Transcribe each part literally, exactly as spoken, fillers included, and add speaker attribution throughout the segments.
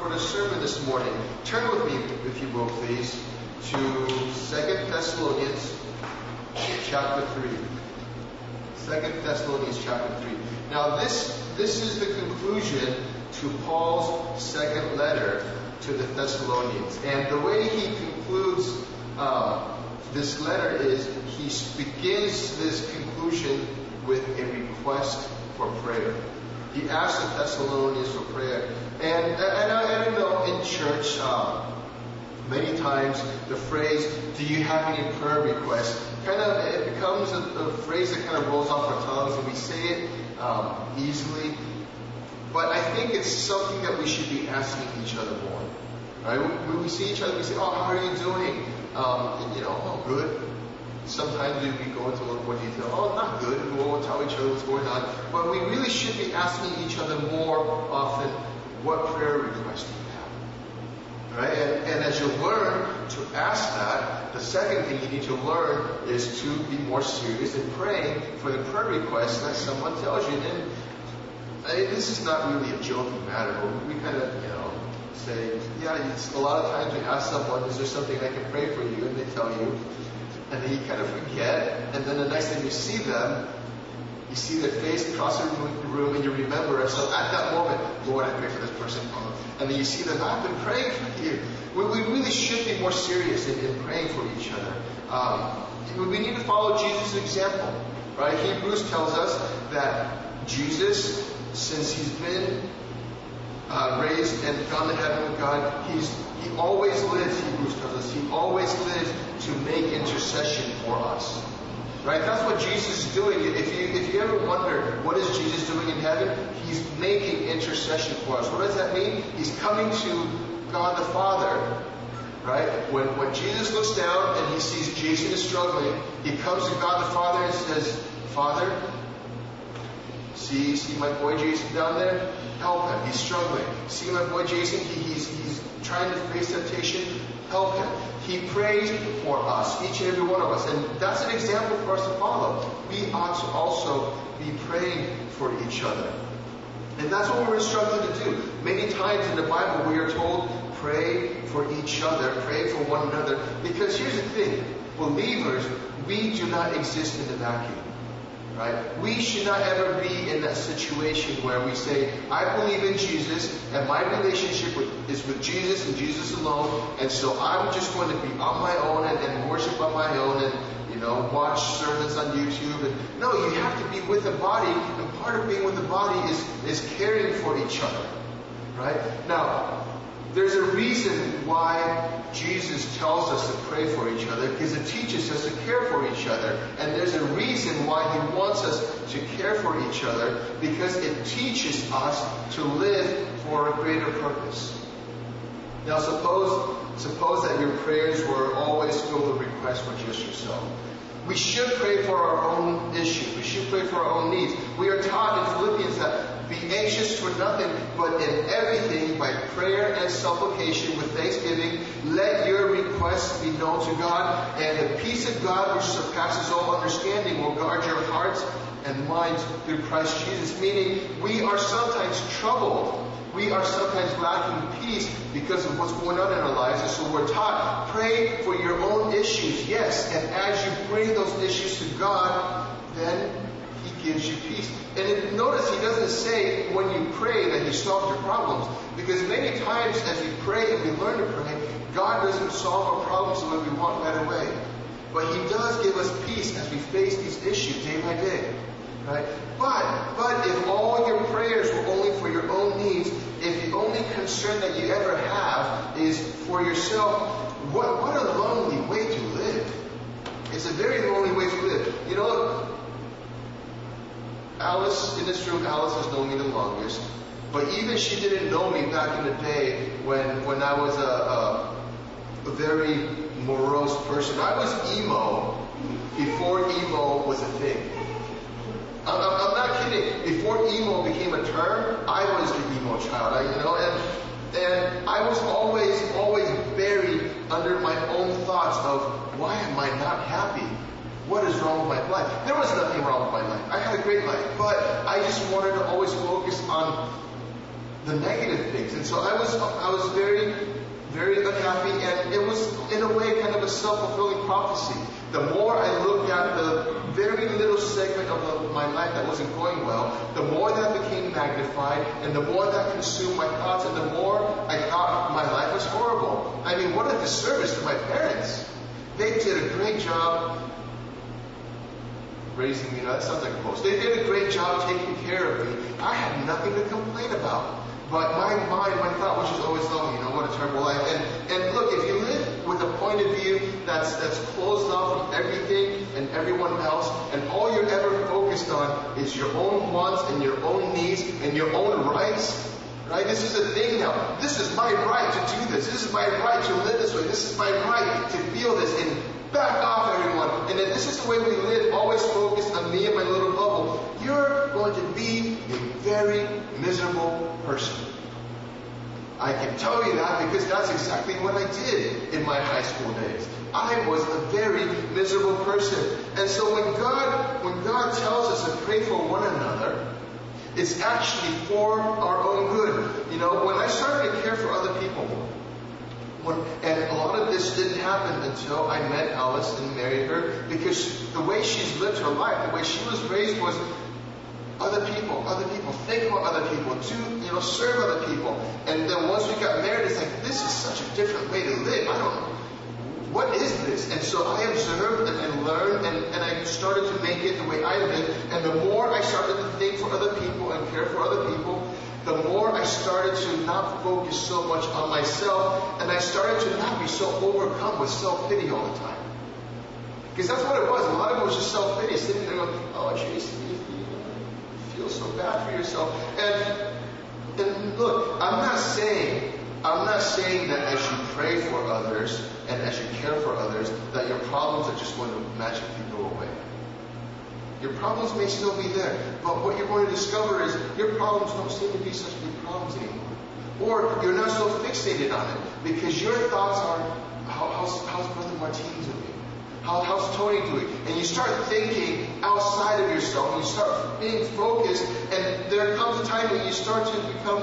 Speaker 1: for the sermon this morning, turn with me, if you will, please, to Second Thessalonians chapter three. Second Thessalonians chapter three. Now this this is the conclusion to Paul's second letter to the Thessalonians. And the way he concludes uh, this letter is he begins this conclusion with a request for prayer. He asks the Thessalonians for prayer. And, and I, I don't know, in church, um, many times the phrase, do you have any prayer requests, kind of, it becomes a, a phrase that kind of rolls off our tongues and we say it um, easily. But I think it's something that we should be asking each other more. Right? When we see each other, we say, oh, how are you doing? Um, you know, oh, good. Sometimes we go into a little more detail. Oh, not good. And we won't tell each other what's going on. But we really should be asking each other more often, what prayer request do you have? Right? And, and as you learn to ask that, the second thing you need to learn is to be more serious in praying for the prayer request that someone tells you. And I mean, this is not really a joking matter, but we kind of, you know, say, yeah, it's, a lot of times we ask someone, is there something I can pray for you? And they tell you. And then you kind of forget, and then the next time you see them, you see their face across the room, and you remember. And so at that moment, Lord, I pray for this person. And then you see them, I've been praying for you. We, we really should be more serious in, in praying for each other. Um, we need to follow Jesus' example, right? Hebrews tells us that Jesus, since he's been uh, raised and gone to heaven with God, he's he always lives, Hebrews tells us, he always lives to make intercession for us. Right? That's what Jesus is doing. If you if you ever wonder what is Jesus doing in heaven, he's making intercession for us. What does that mean? He's coming to God the Father. Right? When when Jesus looks down and he sees Jason is struggling, he comes to God the Father and says, Father, see see my boy Jason down there? Help him. He's struggling. See my boy Jason? He, he's he's trying to face temptation. Help him. He prays for us, each and every one of us. And that's an example for us to follow. We ought to also be praying for each other. And that's what we're instructed to do. Many times in the Bible we are told, pray for each other, pray for one another. Because here's the thing, believers, we do not exist in a vacuum. Right? We should not ever be in that situation where we say, I believe in Jesus, and my relationship with, is with Jesus and Jesus alone, and so I'm just going to be on my own and, and worship on my own and, you know, watch sermons on YouTube. And no, you have to be with the body, and part of being with the body is, is caring for each other. Right? Now, there's a reason why Jesus tells us to pray for each other, because it teaches us to care for each other. And there's a reason why he wants us to care for each other, because it teaches us to live for a greater purpose. Now suppose, suppose that your prayers were always filled with requests for just yourself. We should pray for our own issues. We should pray for our own needs. We are taught in Philippians that be anxious for nothing, but in everything, by prayer and supplication with thanksgiving, let your requests be known to God, and the peace of God, which surpasses all understanding, will guard your hearts and minds through Christ Jesus. Meaning, we are sometimes troubled. We are sometimes lacking peace because of what's going on in our lives. And so we're taught, pray for your own issues, yes. And as you bring those issues to God, then he gives you peace. And if, notice he doesn't say when you pray that he solves your problems. Because many times as we pray and we learn to pray, God doesn't solve our problems the way we want right away. But he does give us peace as we face these issues day by day. Right? But, but if all your prayers were only for your own needs, if the only concern that you ever have is for yourself, what, what a lonely way to live. It's a very lonely way to live. You know, Alice, in this room, Alice has known me the longest. But even she didn't know me back in the day when, when I was a, a, a very morose person. I was emo before emo was a thing. I'm, I'm not kidding. Before emo became a term, I was the emo child. I, you know, and and I was always, always buried under my own thoughts of why am I not happy? What is wrong with my life? There was nothing wrong with my life. I had a great life, but I just wanted to always focus on the negative things. And so I was, I was very, very unhappy, and it was, in a way, kind of a self-fulfilling prophecy. The more I looked at the very little segment of the, my life that wasn't going well, the more that became magnified, and the more that consumed my thoughts, and the more I thought my life was horrible. I mean, what a disservice to my parents. They did a great job raising me. You know, that sounds like a boast. They did a great job taking care of me. I had nothing to complain about. But my mind, my thought was just always, oh, you know, what a terrible life. And, and look, if you live with a point of view that's that's closed off from everything and everyone else, and all you're ever focused on is your own wants and your own needs and your own rights, right? This is a thing now. This is my right to do this. This is my right to live this way. This is my right to feel this. And back off, everyone. And then this is the way we live, always focused on me and my little bubble. You're going to be a very miserable person. I can tell you that because that's exactly what I did in my high school days. I was a very miserable person. And so when God, when God tells us to pray for one another, it's actually for our own good. You know, when I started to care for other people, when, and a lot of this didn't happen until I met Alice and married her, because the way she's lived her life, the way she was raised was other people, other people, think about other people, do, you know, serve other people. And then once we got married, it's like, this is such a different way to live. I don't know. What is this? And so I observed and, and learned, and, and I started to make it the way I live. And the more I started to think for other people and care for other people, the more I started to not focus so much on myself, and I started to not be so overcome with self-pity all the time. Because that's what it was. A lot of it was just self-pity, sitting there going, oh, Jason, you feel so bad for yourself. And, and look, I'm not saying, I'm not saying that as you pray for others and as you care for others, that your problems are just going to magically go away. Your problems may still be there, but what you're going to discover is your problems don't seem to be such big problems anymore. Or you're not so fixated on it, because your thoughts are, How, how's, how's Brother Martin doing? How, how's Tony doing? And you start thinking outside of yourself, and you start being focused, and there comes a time when you start to become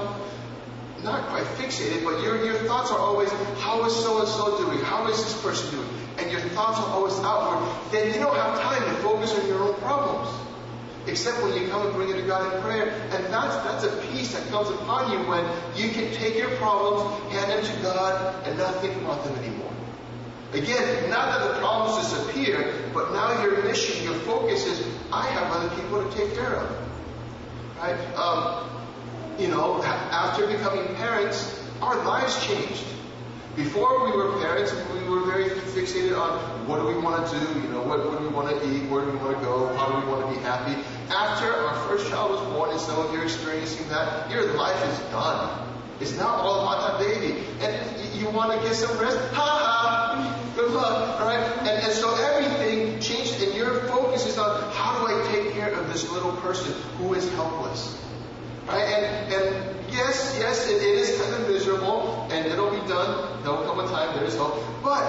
Speaker 1: not quite fixated, but your, your thoughts are always, how is so-and-so doing? How is this person doing? And your thoughts are always outward. Then you don't have time to focus on your own problems, except when you come and bring it to God in prayer. And that's, that's a peace that comes upon you when you can take your problems, hand them to God, and not think about them anymore. Again, not that the problems disappear, but now your mission, your focus is, I have other people to take care of. Right? Um, you know, after becoming parents, our lives changed. Before we were parents, we were very fixated on what do we want to do, you know, what, what do we want to eat, where do we want to go, how do we want to be happy. After our first child was born, and some of you are experiencing that, your life is done. It's not all about that baby. And you want to get some rest? Ha ha! Good luck. All right? And, and so everything changed, and your focus is on how do I take care of this little person who is helpless. Right? And, and yes, yes, it, it is kind of miserable, and it'll be done. There'll come a time, there is hope. But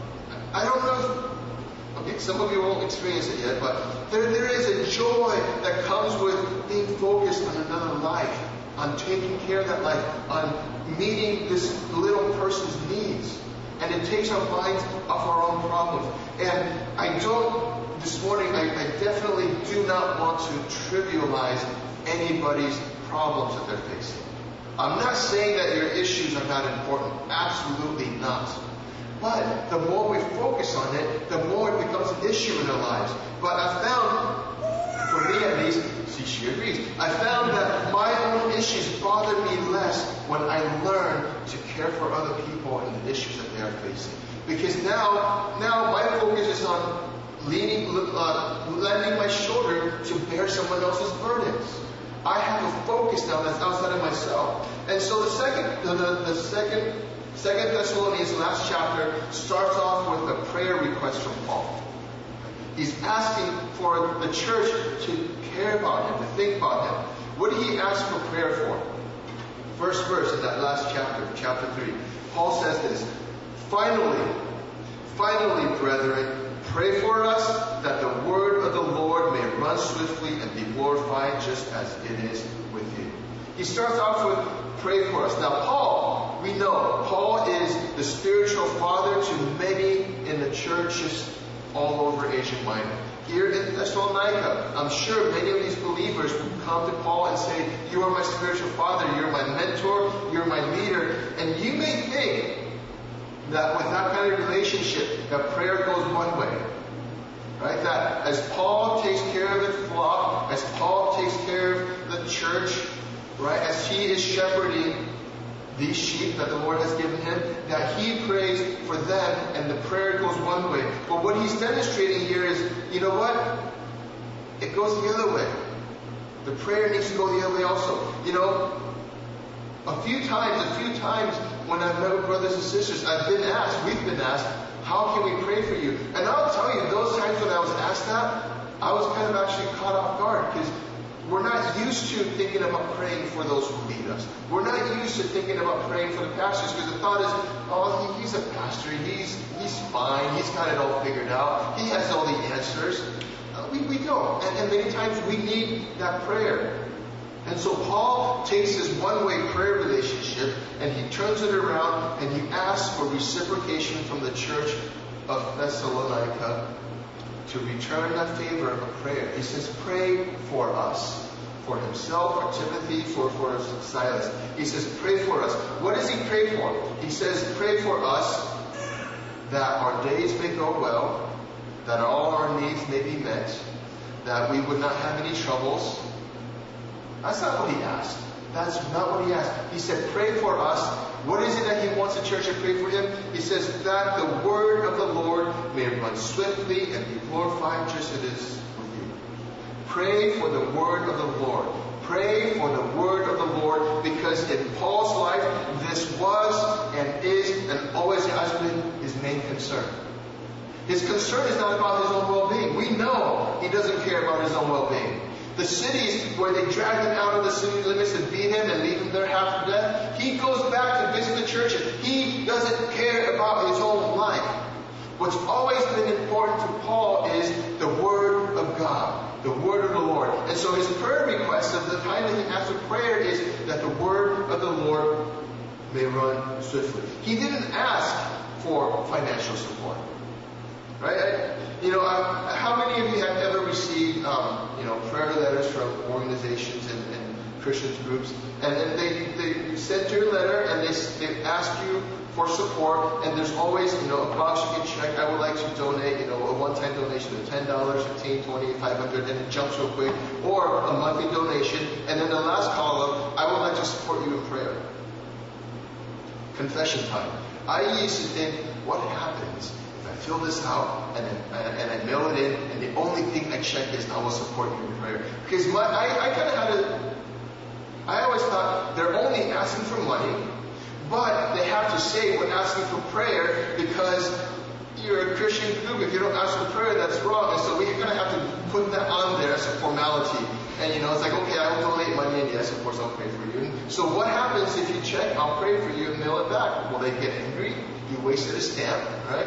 Speaker 1: I don't know if, okay, some of you won't experience it yet, but there, there is a joy that comes with being focused on another life, on taking care of that life, on meeting this little person's needs. And it takes our minds off our own problems. And I don't, this morning, I, I definitely do not want to trivialize anybody's problems that they're facing. I'm not saying that your issues are not important. Absolutely not. But the more we focus on it, the more it becomes an issue in our lives. But I found, for me at least, see, she agrees, I found that my own issues bother me less when I learn to care for other people and the issues that they are facing. Because now, now my focus is on leaning, uh, lending my shoulder to bear someone else's burdens. I have a focus now that's outside of myself. And so the second, the, the, the second, second Thessalonians, last chapter, starts off with a prayer request from Paul. He's asking for the church to care about him, to think about him. What did he ask for prayer for? First verse in that last chapter, chapter three. Paul says this, Finally, finally, brethren, pray for us that the word of the Lord may run swiftly and be glorified just as it is with you. He starts off with pray for us. Now Paul, we know, Paul is the spiritual father to many in the churches all over Asia Minor. Here in Thessalonica, I'm sure many of these believers would come to Paul and say, you are my spiritual father, you're my mentor, you're my leader. And you may think that with that kind of relationship, that prayer goes one way. Right? That as Paul takes care of the flock, as Paul takes care of the church, right? As he is shepherding these sheep that the Lord has given him, that he prays for them and the prayer goes one way. But what he's demonstrating here is, you know what? It goes the other way. The prayer needs to go the other way also. You know, a few times, a few times when I've met with brothers and sisters, I've been asked, we've been asked, how can we pray for you? And I'll tell you, those times when I was asked that, I was kind of actually caught off guard because we're not used to thinking about praying for those who lead us. We're not used to thinking about praying for the pastors because the thought is, oh, he, he's a pastor. He's he's fine. He's got it all figured out. He has all the answers. Uh, we, we don't. And, and many times we need that prayer. And so Paul takes this one-way prayer relationship and he turns it around and he asks for reciprocation from the church of Thessalonica to return that favor of prayer. He says, pray for us. For himself, for Timothy, for, for Silas. He says, pray for us. What does he pray for? He says, pray for us that our days may go well, that all our needs may be met, that we would not have any troubles. That's not what he asked. That's not what he asked. He said, pray for us. What is it that he wants the church to pray for him? He says, that the word of the Lord may run swiftly and be glorified just as it is with you. Pray for the word of the Lord. Pray for the word of the Lord, because in Paul's life, this was and is and always has been his main concern. His concern is not about his own well-being. We know he doesn't care about his own well-being. The cities where they dragged him out of the city limits and beat him and leave him there half to death, he goes back to visit the churches. He doesn't care about his own life. What's always been important to Paul is the Word of God, the Word of the Lord. And so his prayer request of the time that he asks for prayer is that the Word of the Lord may run swiftly. He didn't ask for financial support. Right? You know, uh, how many of you have ever received, um, you know, prayer letters from organizations and, and Christian groups, and then they, they send you a letter and they, they ask you for support, and there's always, you know, a box you can check. I would like to donate, you know, a one-time donation of ten dollars, fifteen dollars, twenty dollars, five hundred dollars, and it jumps real quick, or a monthly donation, and then the last column, I would like to support you in prayer. Confession time. I used to think, what happens I fill this out and, then, and I mail it in, and the only thing I check is I will support you in prayer. Because my, I, I kind of had a, I always thought they're only asking for money, but they have to say we're asking for prayer because you're a Christian group. If you don't ask for prayer, that's wrong. And so we kind of have to put that on there as a formality. And you know, it's like, okay, I will donate money, and yes, of course, I'll pray for you. And so what happens if you check, I'll pray for you and mail it back? Well, they get angry. You wasted a stamp, right?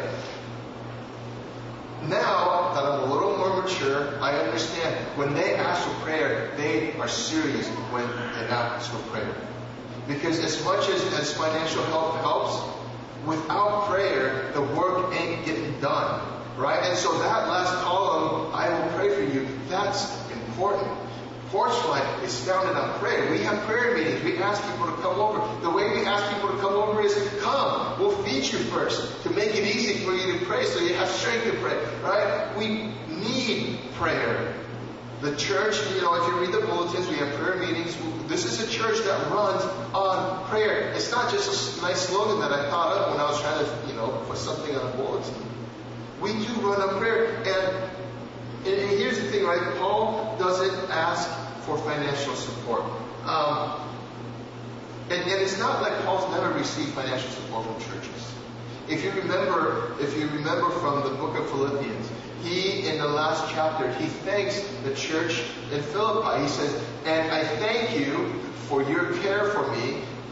Speaker 1: Now that I'm a little more mature, I understand when they ask for prayer, they are serious when they ask for prayer. Because as much as, as financial help helps, without prayer, the work ain't getting done. Right? And so that last column, I will pray for you, that's important. Porch Life is founded on prayer. We have prayer meetings. We ask people to come over. The way we ask people to come over is, come, we'll feed you first to make it easy for you to pray so you have strength to pray. Right? We need prayer. The church, you know, if you read the bulletins, we have prayer meetings. This is a church that runs on prayer. It's not just a nice slogan that I thought of when I was trying to, you know, put something on a bulletin. We do run on prayer. And, and here's the thing, right? Paul doesn't ask for financial support. Um, and, and it's not like Paul's never received financial support from churches. If you remember, if you remember from the book of Philippians, he, in the last chapter, he thanks the church in Philippi. He says, and I thank you for your care for me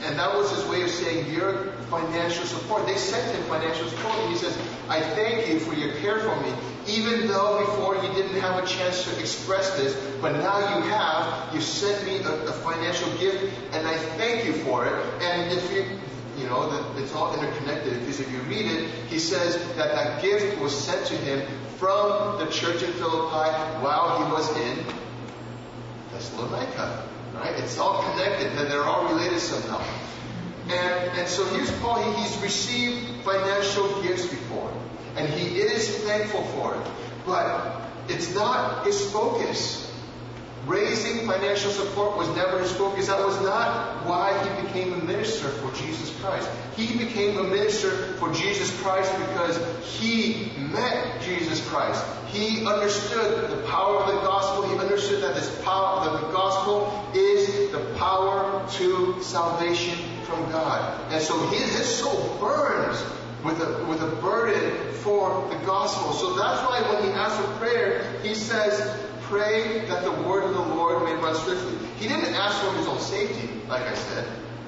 Speaker 1: And that was his way of saying your financial support. They sent him financial support. And he says, I thank you for your care for me. Even though before you didn't have a chance to express this, but now you have, you sent me a, a financial gift, and I thank you for it. And if you, you know, that it's all interconnected, because if you read it, he says that that gift was sent to him from the church in Philippi while he was in Thessalonica. Right? It's all connected, and they're all related somehow. And, and so here's Paul. He, he's received financial gifts before, and he is thankful for it. But it's not his focus. Raising financial support was never his focus. That was not why he became a minister for Jesus Christ. He became a minister for Jesus Christ because he met Jesus Christ. He understood the power of the gospel. He understood that this power, that the gospel is the power to salvation from God. And so his, his soul burns with a, with a burden for the gospel. So that's why when he asks for prayer, he says, pray that the word of the Lord may run swiftly. He didn't ask for his own safety, like I said.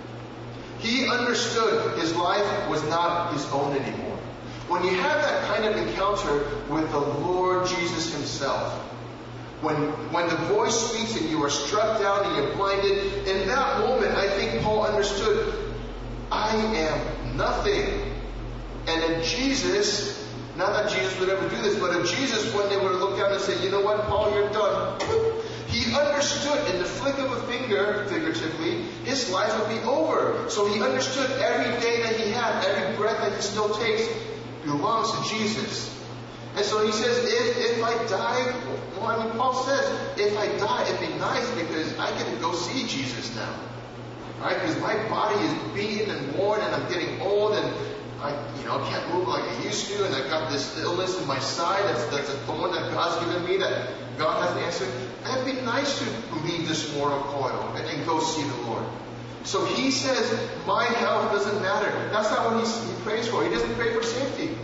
Speaker 1: He understood his life was not his own anymore. When you have that kind of encounter with the Lord Jesus himself, when, when the voice speaks and you are struck down and you're blinded, in that moment, I think Paul understood, I am nothing. And in Jesus, not that Jesus would ever do this, but if Jesus one day were to look down and say, you know what, Paul, you're done. He understood in the flick of a finger, figuratively, his life would be over. So he understood every day that he had, every breath that he still takes, belongs to Jesus. And so he says, if, if I die, well, I mean, Paul says, if I die, it'd be nice because I can go see Jesus now. Right? Because my body is beaten and worn and I'm getting old and I, you know, can't move like I used to, and I've got this illness in my side that's, that's a thorn that God's given me that God hasn't answered. It'd be nice to leave this mortal coil and, and go see the Lord. So he says, my health doesn't matter. That's not what he, he prays for. He doesn't pray for safety.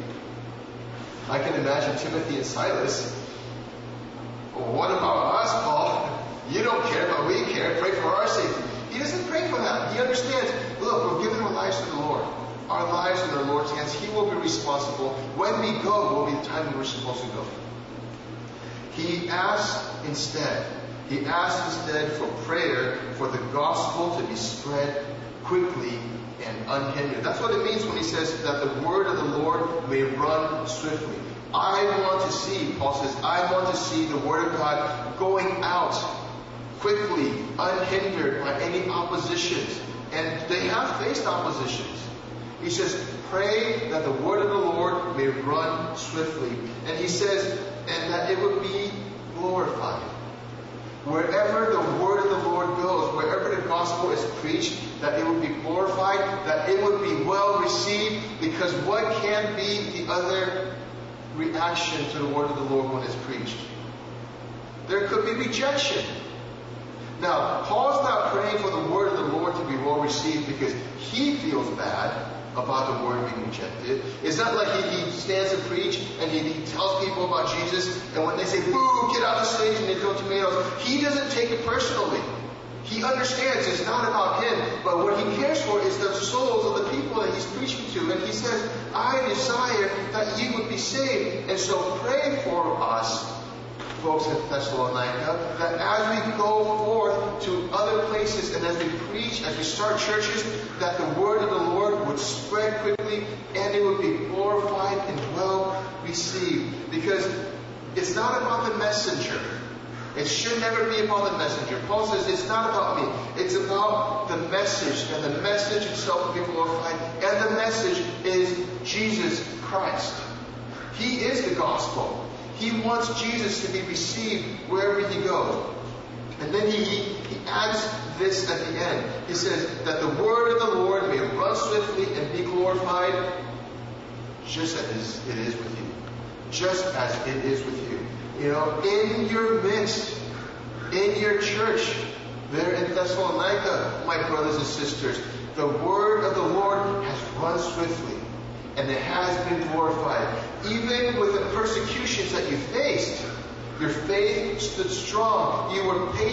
Speaker 1: I can imagine Timothy and Silas. Well, what about us, Paul? You don't care, but we care. Pray for our safety. He doesn't pray for that. He understands, look, we're giving our lives to the Lord. Our lives in our Lord's hands. He will be responsible. When we go will be the time when we're supposed to go. He asks instead, he asks instead for prayer for the gospel to be spread quickly and unhindered. That's what it means when he says that the word of the Lord may run swiftly. I want to see, Paul says, I want to see the word of God going out quickly, unhindered by any oppositions. And they have faced oppositions. He says, pray that the word of the Lord may run swiftly. And he says, and that it would be glorified. Wherever the word of the Lord goes, wherever the gospel is preached, that it would be glorified, that it would be well received, because what can be the other reaction to the word of the Lord when it's preached? There could be rejection. Now, Paul's not praying for the word of the Lord to be well received because he feels bad about the word being rejected. It's not like he, he stands and preach and he, he tells people about Jesus, and when they say, boo, get out of the stage, and they throw tomatoes, he doesn't take it personally. He understands it's not about him, but what he cares for is the souls of the people that he's preaching to. And he says, I desire that you would be saved. And so pray for us, folks at Thessalonica, that as we go forth to other places and as we preach, as we start churches, that the word of the Lord would spread quickly and it would be glorified and well received. Because it's not about the messenger. It should never be about the messenger. Paul says it's not about me. It's about the message, and the message itself will be glorified. And the message is Jesus Christ. He is the gospel. He wants Jesus to be received wherever he goes. And then he, he adds this at the end. He says that the word of the Lord may run swiftly and be glorified just as it is with you. Just as it is with you. You know, in your midst, in your church, there in Thessalonica, my brothers and sisters, the word of the Lord has run swiftly. And it has been glorified. Even with the persecutions that you faced, your faith stood strong. You were patient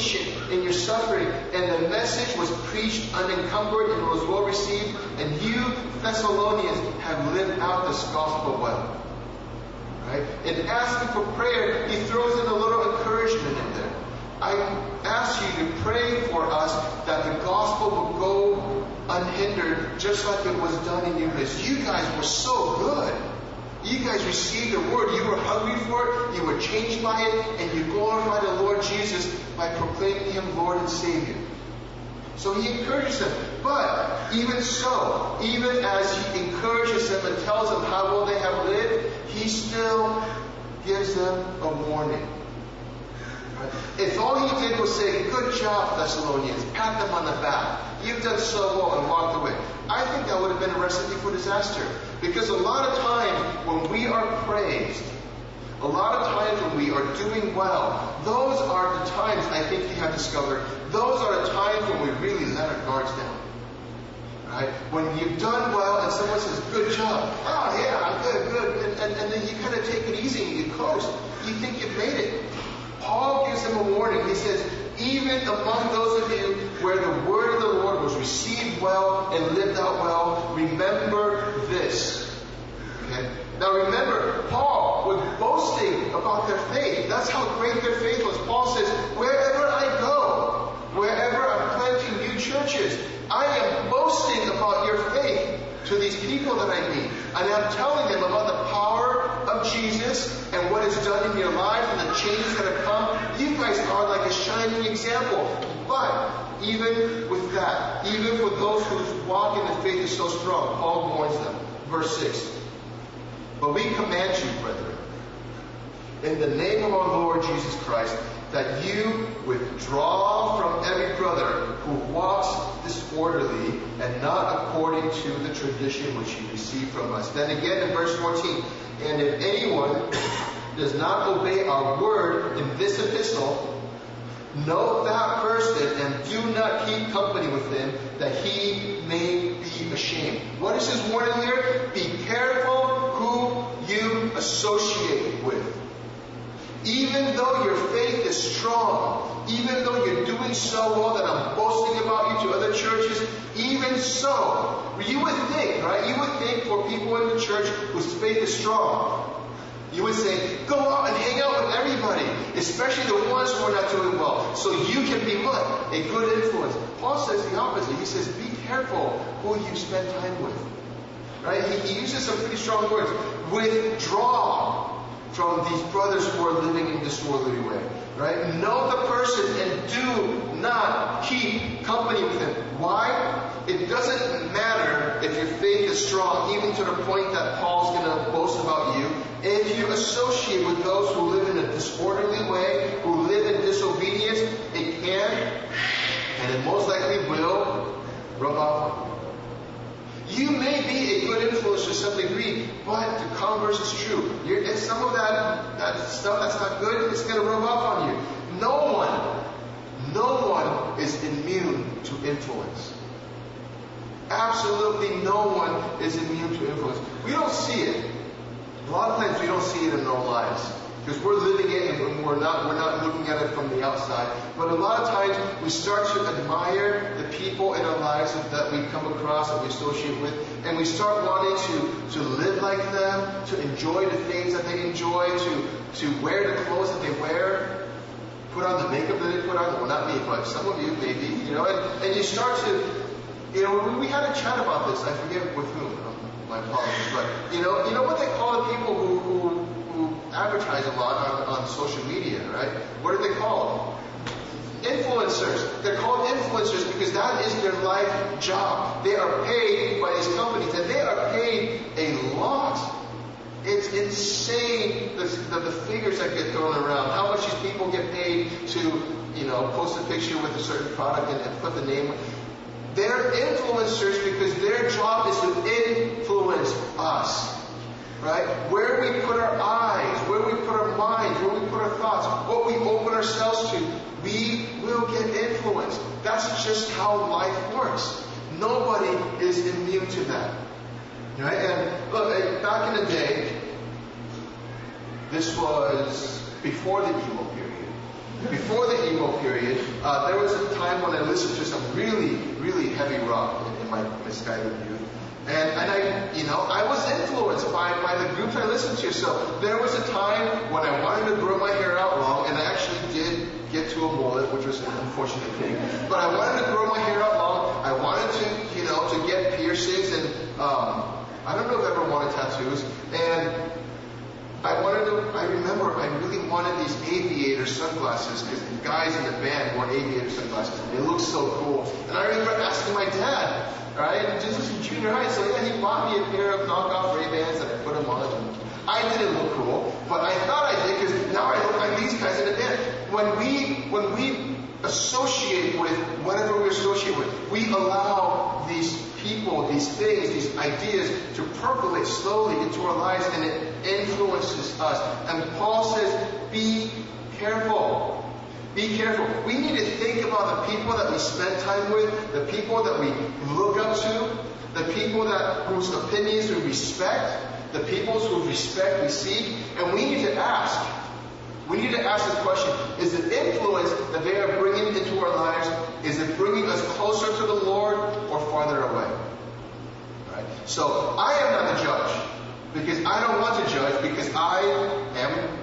Speaker 1: in your suffering, and the message was preached unencumbered and was well received, and you, Thessalonians, have lived out this gospel well. Right? In asking for prayer, he throws in a little encouragement in there. I ask you to pray for us that the gospel will go unhindered, just like it was done in your midst. You guys were so good. You guys received the word. You were hungry for it. You were changed by it. And you glorified the Lord Jesus by proclaiming him Lord and Savior. So he encourages them. But even so, even as he encourages them and tells them how well they have lived, he still gives them a warning. Right? If all he did was say, good job, Thessalonians, pat them on the back, you've done so well, and walked away, I think that would have been a recipe for disaster. Because a lot of times when we are praised, a lot of times when we are doing well, those are the times, I think you have discovered, those are the times when we really let our guards down. Right? When you've done well and someone says, good job, oh yeah, I'm good, good, and, and, and then you kind of take it easy and you coast. You think you've made it. Paul gives them a warning. He says, even among those of you where the word of the Lord was received well and lived out well, remember this. Okay? Now remember, Paul was boasting about their faith. That's how great their faith was. Paul says, wherever I go, wherever I'm planting new churches, I am boasting about your faith to these people that I meet. And I'm telling them about the power of Jesus and what is done in your life and the changes that have come. You guys are like a shining example. But even with that, even for those whose walk in the faith is so strong, Paul warns them. Verse six. But we command you, brethren, in the name of our Lord Jesus Christ, that you withdraw from every brother who walks disorderly and not according to the tradition which you received from us. Then again in verse fourteen, and if anyone does not obey our word in this epistle, know that person and do not keep company with him, that he may be ashamed. What is his warning here? Be careful who you associate with. Even though your faith is strong, even though you're doing so well that I'm boasting about you to other churches, even so, you would think, right? You would think for people in the church whose faith is strong, you would say, go out and hang out with everybody, especially the ones who are not doing well, so you can be what? A good influence. Paul says the opposite. He says, be careful who you spend time with. Right? He, he uses some pretty strong words. Withdraw from these brothers who are living in disorderly way. Right? Know the person and do not keep company with him. Why? It doesn't matter if your faith is strong, even to the point that Paul's going to boast about you. If you associate with those who live in a disorderly way, who live in disobedience, it can, and it most likely will, rub off on you. You may be a good influence to some degree, but the converse is true. You're, and some of that, that stuff that's not good, it's going to rub off on you. No one, no one is immune to influence. Absolutely no one is immune to influence. We don't see it. A lot of times we don't see it in our lives because we're living it and we're not we're not looking at it from the outside. But a lot of times we start to admire the people in our lives that we come across, that we associate with, and we start wanting to, to live like them, to enjoy the things that they enjoy, to, to wear the clothes that they wear, put on the makeup that they put on. Well, not me, but some of you maybe, you know, and, and you start to, you know, we had a chat about this. I forget with whom. My apologies, but you know, you know what they call the people who, who, who advertise a lot on, on social media, right? What do they call them? Influencers. They're called influencers because that is their life job. They are paid by these companies, and they are paid a lot. It's insane the, the, the figures that get thrown around. How much these people get paid to, you know, post a picture with a certain product and, and put the name. They're influencers because their job is to influence us. Right? Where we put our eyes, where we put our minds, where we put our thoughts, what we open ourselves to, we will get influenced. That's just how life works. Nobody is immune to that. Right? And look, back in the day, this was before the emo period. before the emo period, uh, there was a time when I listened to some really, really heavy rock in, in my misguided youth. And, and I, you know, I was influenced by, by the groups I listened to. So there was a time when I wanted to grow my hair out long, and I actually did get to a mullet, which was an unfortunate thing. But I wanted to grow my hair out long. I wanted to, you know, to get piercings, and um, I don't know if I ever wanted tattoos. And I wanted to, I remember I really wanted these aviator sunglasses because the guys in the band wore aviator sunglasses and they looked so cool. And I remember asking my dad, right, this was in junior high, so yeah, he bought me a pair of knockoff Ray-Bans and I put them on. And I didn't look cool, but I thought I did because now I look like these guys in the band. When we, when we associate with whatever we associate with, we allow these people, these things, these ideas to percolate slowly into our lives, and it influences us. And Paul says, be careful. Be careful. We need to think about the people that we spend time with, the people that we look up to, the people that whose opinions we respect, the people whose respect we seek, and we need to ask. We need to ask the question, is the influence that they are bringing into our lives, is it bringing us closer to the Lord or farther away? Right? So I am not the judge, because I don't want to judge, because I am,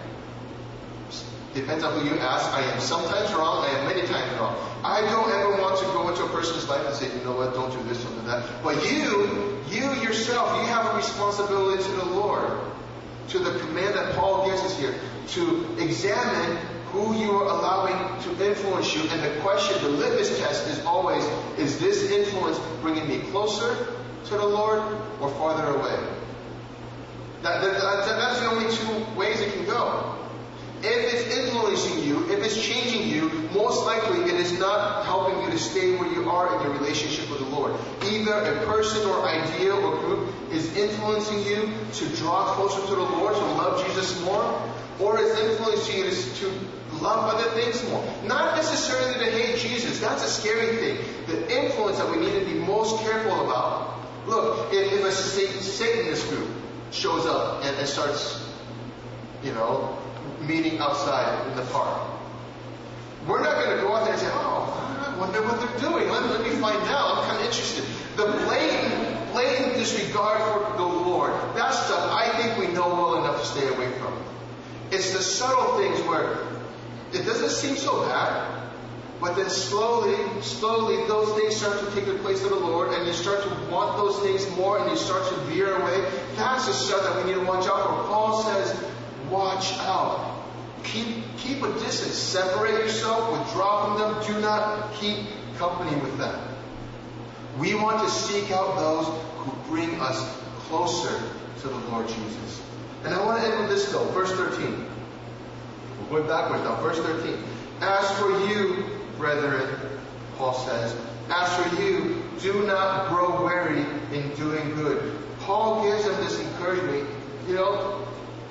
Speaker 1: depends on who you ask, I am sometimes wrong, I am many times wrong. I don't ever want to go into a person's life and say, you know what, don't do this, don't do that. But you, you yourself, you have a responsibility to the Lord, to the command that Paul gives us here, to examine who you are allowing to influence you. And the question, the litmus test is always, is this influence bringing me closer to the Lord or farther away? That, that, that, that's the only two ways it can go. If it's influencing you, if it's changing you, most likely it is not helping you to stay where you are in your relationship with the Lord. Either a person or idea or group is influencing you to draw closer to the Lord, to love Jesus more, or it's influencing you to love other things more. Not necessarily to hate Jesus. That's a scary thing. The influence that we need to be most careful about. Look, if, if a Satanist group shows up and, and starts, you know, meeting outside in the park, we're not going to go out there and say, oh, I wonder what they're doing. Let, let me find out. I'm kind of interested. The blatant, blatant disregard for the Lord, that stuff I think we know well enough to stay away from. It's the subtle things where it doesn't seem so bad, but then slowly, slowly those things start to take the place of the Lord, and you start to want those things more, and you start to veer away. That's the stuff that we need to watch out for. Paul says, watch out. Keep, keep a distance. Separate yourself. Withdraw from them. Do not keep company with them. We want to seek out those who bring us closer to the Lord Jesus. And I want to end with this though. Verse thirteen. We're going backwards now. Verse thirteen. As for you, brethren, Paul says, as for you, do not grow weary in doing good. Paul gives them this encouragement. You know,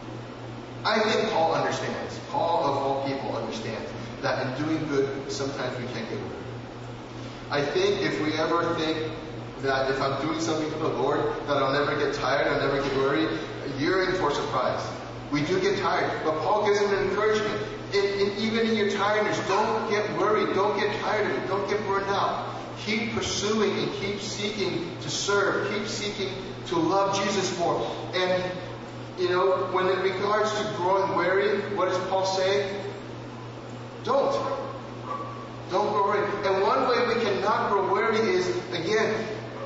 Speaker 1: I think Paul understands. Paul, of all people, understands that in doing good, sometimes we can't get weary. I think if we ever think that if I'm doing something for the Lord, that I'll never get tired, I'll never get worried, you're in for a surprise. We do get tired, but Paul gives them an encouragement. In, in, even in your tiredness, don't get worried, don't get tired of it, don't get burned out. Keep pursuing and keep seeking to serve, keep seeking to love Jesus more. And you know, when in regards to growing weary, what does Paul say? Don't. Don't grow weary. And one way we cannot grow weary is, again,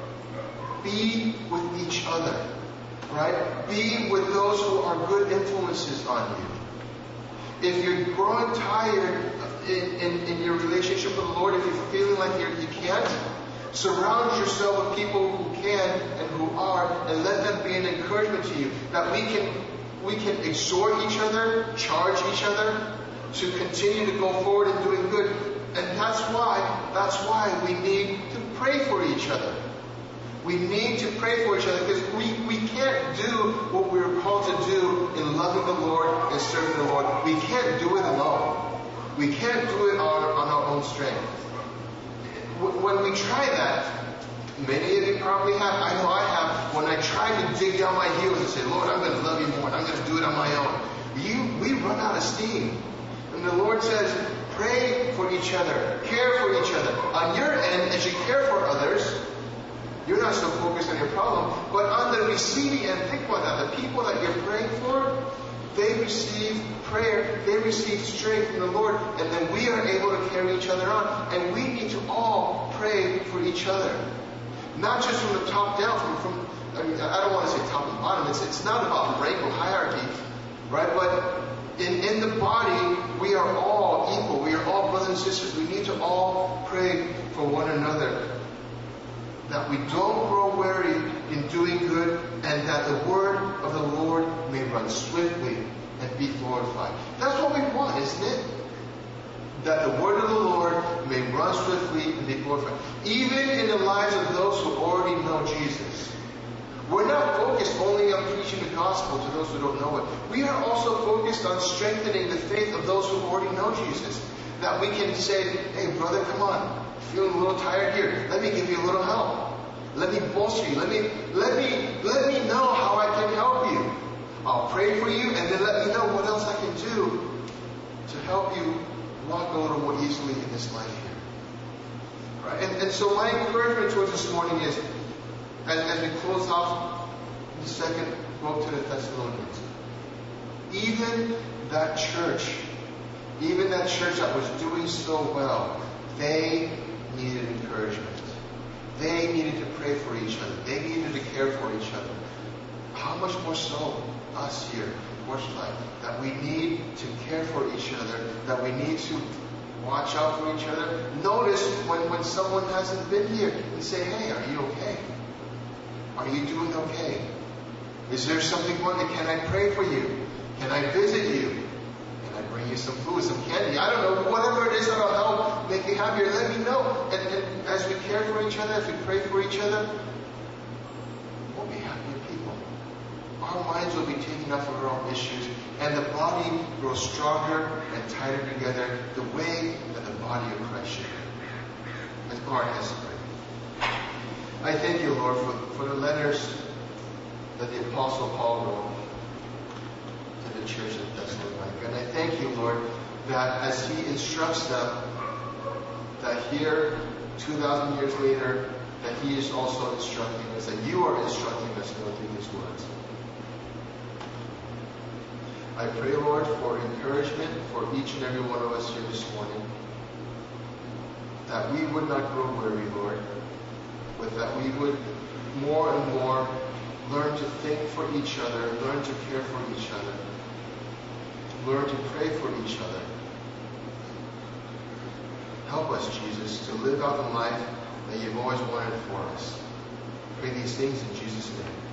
Speaker 1: be with each other. Right? Be with those who are good influences on you. If you're growing tired in, in, in your relationship with the Lord, if you're feeling like you're, you can't, surround yourself with people who can and who are, and let them be an encouragement to you. That we can we can exhort each other, charge each other to continue to go forward in doing good. And that's why that's why we need to pray for each other. We need to pray for each other because we, we can't do what we're called to do in loving the Lord and serving the Lord. We can't do it alone. We can't do it on, on our own strength. When we try that, many of you probably have, I know I have, when I try to dig down my heels and say, Lord, I'm going to love you more and I'm going to do it on my own, you, we run out of steam. And the Lord says, Pray for each other. Care for each other. On your end, as you care for others, you're not so focused on your problem, but on the receiving end, think about that. The people that you're praying for, they receive prayer, they receive strength from the Lord, and then we are able to carry each other on. And we need to all pray for each other. Not just from the top down, from, from I mean, I don't want to say top and bottom. It's, it's not about rank or hierarchy, right? But in, in the body, we are all equal. We are all brothers and sisters. We need to all pray for one another. That we don't grow weary in doing good, and that the word of the Lord may run swiftly and be glorified. That's what we want, isn't it? That the word of the Lord may run swiftly and be glorified. Even in the lives of those who already know Jesus. We're not focused only on preaching the gospel to those who don't know it. We are also focused on strengthening the faith of those who already know Jesus. That we can say, hey brother, come on. Feeling a little tired here. Let me give you a little help. Let me bolster you. Let me, let me, let me know how I can help you. I'll pray for you, and then let me know what else I can do to help you walk a little more easily in this life here. Right? And, and so my encouragement towards this morning is, as, as we close off the second book to the Thessalonians, even that church, even that church that was doing so well, they needed encouragement. They needed to pray for each other. They needed to care for each other. How much more so us here in Worship Life, that we need to care for each other, that we need to watch out for each other. Notice when, when someone hasn't been here and say, hey, are you okay? Are you doing okay? Is there something going on? Can I pray for you? Can I visit you? Can I bring you some food, some candy? I don't know. Whatever it is that'll help make you happier, let me know. And, and as we care for each other, as we pray for each other, we'll be happier people. Our minds will be taken off of our own issues, and the body grows stronger and tighter together the way that the body of Christ should. As Bart has prayed. I thank you, Lord, for, for the letters that the Apostle Paul wrote to the church of Thessalonica. And I thank you, Lord, that as he instructs them, that here, two thousand years later, that he is also instructing us, that you are instructing us to go through these words. I pray, Lord, for encouragement for each and every one of us here this morning, that we would not grow weary, Lord, but that we would more and more learn to think for each other, learn to care for each other, learn to pray for each other. Help us, Jesus, to live out the life that you've always wanted for us. Pray these things in Jesus' name.